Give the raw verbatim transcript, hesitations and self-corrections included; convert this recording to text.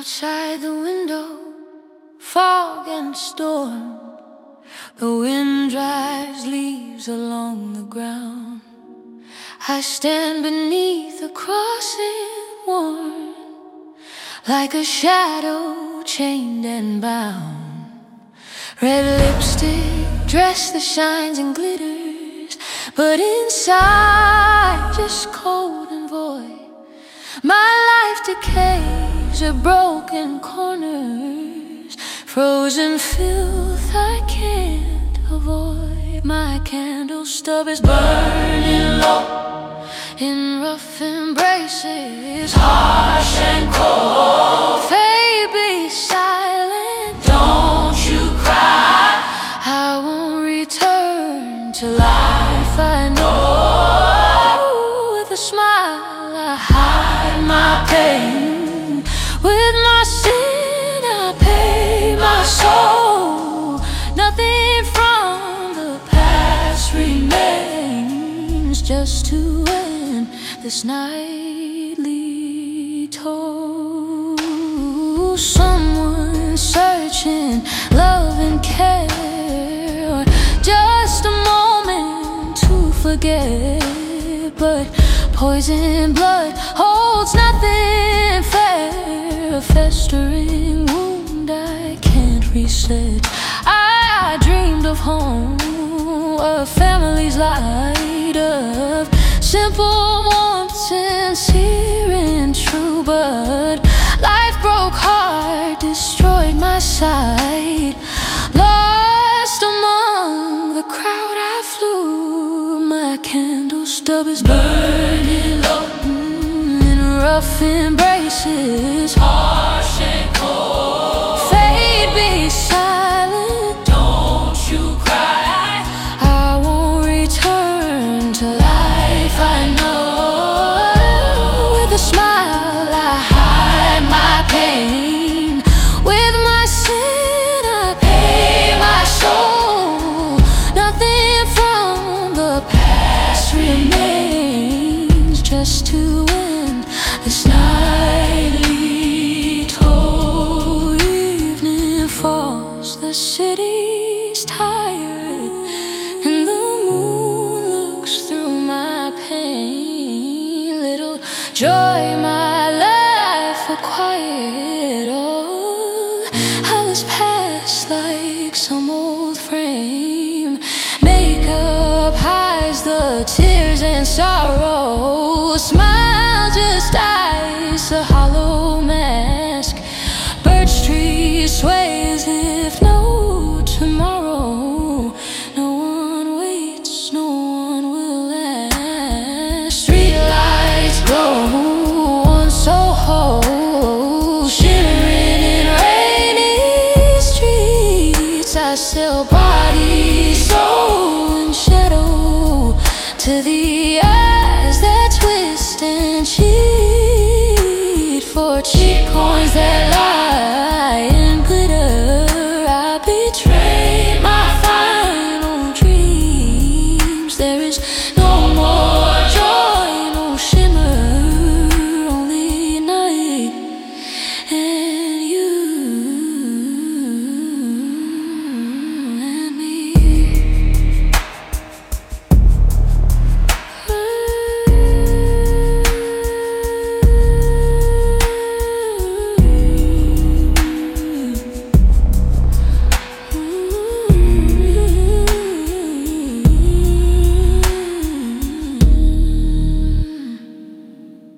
Outside the window, fog and storm. The wind drives leaves along the ground. I stand beneath the crossing worn, like a shadow chained and bound. Red lipstick, dress that shines and glitters, but inside just cold and void. My life decays at broken corners, frozen filth I can't avoid. My candle stub is burning low in rough embraces, harsh and cold. Fate, be silent, don't you cry. I won't return to life, I know. With a smile I hide my pain, with my sin I pay my soul. Nothing from the past remains, just to end this nightly toll. Someone searching love and care, just a moment to forget. But poison blood holds nothing fair, a festering wound I can't reset. I dreamed of home, a family's light, of simple warmth, sincere and true. But life broke heart, destroyed my sight. Lost among the crowd I flew, my candle stub is burning low in rough embraces, harsh and cold. Fate, be silent, don't you cry. I won't return to life, I know. With a smile I hide my pain, with my sin I pay my soul. Nothing from the past remains, just to end this nightly toll. Evening falls, the city's tired, and the moon looks through my pain. Little joy my life acquired, all has passed like some old frame. Makeup hides the tears and sorrow, smile just dies, a hollow mask. Birch tree sways if no tomorrow. No one waits, no one will ask. Streetlights glow on Soho, shimmering in rainy streets. I sell body, soul, and shadow to the eyes that twist and cheat, for cheap coins that lie and glitter. I betray my final dreams. There is